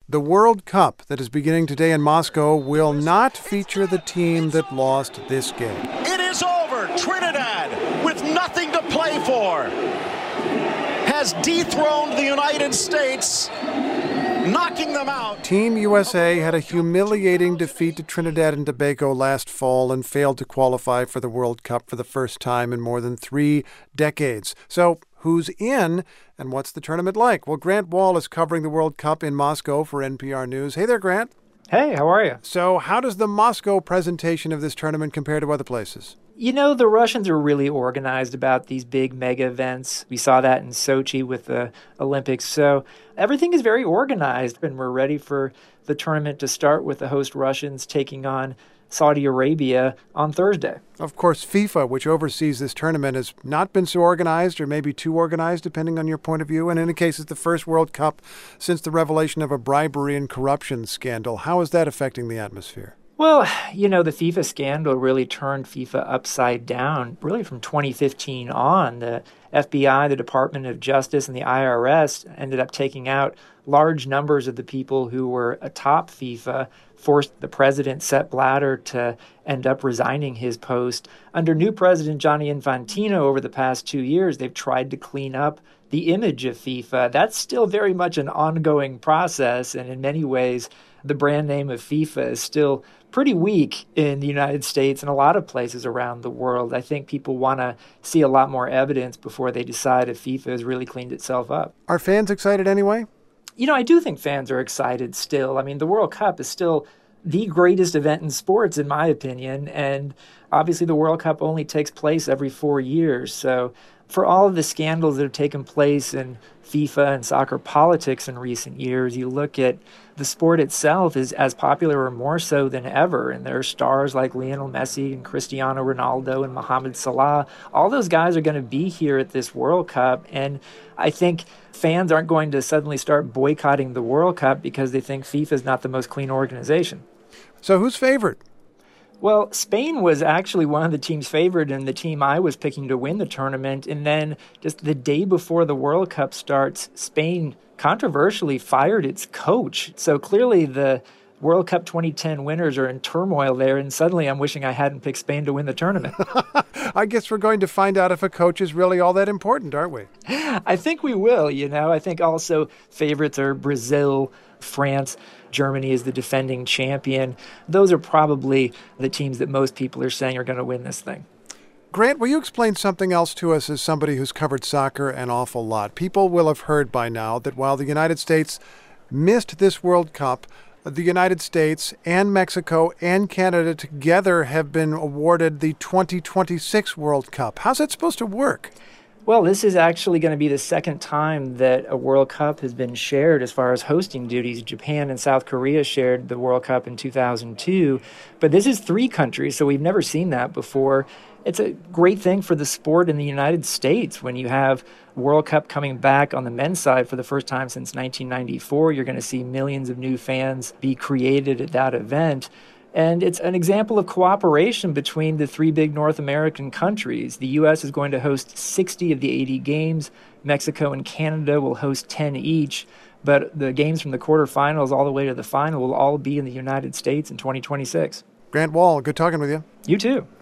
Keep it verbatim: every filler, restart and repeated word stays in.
The World Cup that is beginning today in Moscow will not feature the team that lost this game. It is over. Trinidad, with nothing to play for, has dethroned the United States, knocking them out. Team U S A had a humiliating defeat to Trinidad and Tobago last fall and failed to qualify for the World Cup for the first time in more than three decades. So who's in and what's the tournament like? Well, Grant Wahl is covering the World Cup in Moscow for N P R News. Hey there, Grant. Hey, how are you? So how does the Moscow presentation of this tournament compare to other places? You know, the Russians are really organized about these big mega events. We saw that in Sochi with the Olympics. So everything is very organized, and we're ready for the tournament to start with the host Russians taking on Saudi Arabia on Thursday. Of course, FIFA, which oversees this tournament, has not been so organized, or maybe too organized, depending on your point of view. And in any case, it's the first World Cup since the revelation of a bribery and corruption scandal. How is that affecting the atmosphere? Well, you know, the FIFA scandal really turned FIFA upside down, really from twenty fifteen on. The F B I, the Department of Justice, and the I R S ended up taking out large numbers of the people who were atop FIFA, forced the president, Sepp Blatter, to end up resigning his post. Under new president Gianni Infantino over the past two years, they've tried to clean up the image of FIFA. That's still very much an ongoing process, and in many ways, the brand name of FIFA is still pretty weak in the United States and a lot of places around the world. I think people want to see a lot more evidence before they decide if FIFA has really cleaned itself up. Are fans excited anyway? You know, I do think fans are excited still. I mean, the World Cup is still the greatest event in sports, in my opinion. And obviously, the World Cup only takes place every four years. So for all of the scandals that have taken place in FIFA and soccer politics in recent years, you look at the sport itself is as popular or more so than ever. And there are stars like Lionel Messi and Cristiano Ronaldo and Mohamed Salah. All those guys are going to be here at this World Cup. And I think fans aren't going to suddenly start boycotting the World Cup because they think FIFA is not the most clean organization. So who's favored? Well, Spain was actually one of the teams favored and the team I was picking to win the tournament. And then just the day before the World Cup starts, Spain controversially fired its coach. So clearly the World Cup twenty ten winners are in turmoil there, and suddenly I'm wishing I hadn't picked Spain to win the tournament. I guess we're going to find out if a coach is really all that important, aren't we? I think we will, you know. I think also favorites are Brazil, France, Germany is the defending champion. Those are probably the teams that most people are saying are going to win this thing. Grant, will you explain something else to us as somebody who's covered soccer an awful lot? People will have heard by now that while the United States missed this World Cup, the United States and Mexico and Canada together have been awarded the twenty twenty-six World Cup. How's that supposed to work? Well, this is actually going to be the second time that a World Cup has been shared as far as hosting duties. Japan and South Korea shared the World Cup in two thousand two, but this is three countries, so we've never seen that before. It's a great thing for the sport in the United States when you have World Cup coming back on the men's side for the first time since nineteen ninety-four. You're going to see millions of new fans be created at that event. And it's an example of cooperation between the three big North American countries. The U S is going to host sixty of the eighty games. Mexico and Canada will host ten each. But the games from the quarterfinals all the way to the final will all be in the United States in twenty twenty-six. Grant Wahl, good talking with you. You too.